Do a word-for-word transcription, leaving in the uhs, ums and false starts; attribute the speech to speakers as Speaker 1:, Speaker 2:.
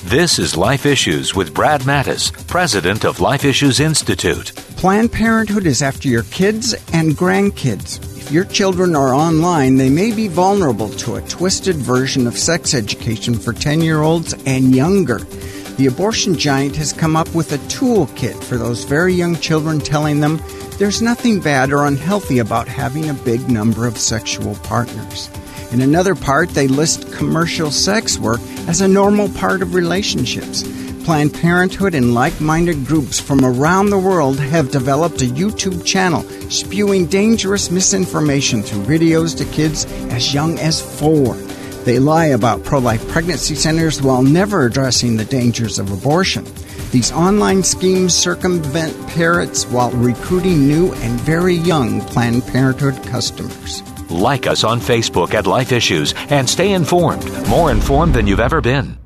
Speaker 1: This is Life Issues with Brad Mattis, president of Life Issues Institute.
Speaker 2: Planned Parenthood is after your kids and grandkids. If your children are online, they may be vulnerable to a twisted version of sex education for ten-year-olds and younger. The abortion giant has come up with a toolkit for those very young children, telling them there's nothing bad or unhealthy about having a big number of sexual partners. In another part, they list commercial sex work as a normal part of relationships. Planned Parenthood and like-minded groups from around the world have developed a YouTube channel spewing dangerous misinformation through videos to kids as young as four. They lie about pro-life pregnancy centers while never addressing the dangers of abortion. These online schemes circumvent parents while recruiting new and very young Planned Parenthood customers.
Speaker 1: Like us on Facebook at Life Issues and stay informed, more informed than you've ever been.